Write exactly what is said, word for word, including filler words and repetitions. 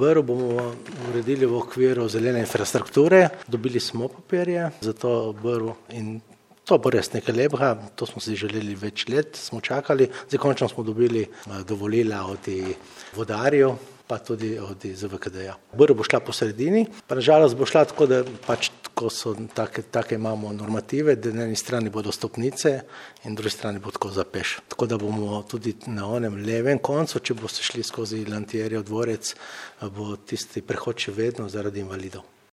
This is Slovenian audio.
Brv bomo uredili v okviru zelene infrastrukture, dobili smo papirje za to Brv in to bo res nekaj lepega, to smo si želeli več let, smo čakali, zdaj končno smo dobili dovolila od vodarjev, pa tudi od Z V K D-ja. Brv bo šla po sredini, pa nažalost bo šla tako, da pač tako so, take, take imamo normative, da na eni strani bodo stopnice in na drugi strani bo tako za peš. Tako da bomo tudi na onem levem koncu, če boste šli skozi Lantjerjev dvorec, bo tisti prehod še vedno zaradi invalidov.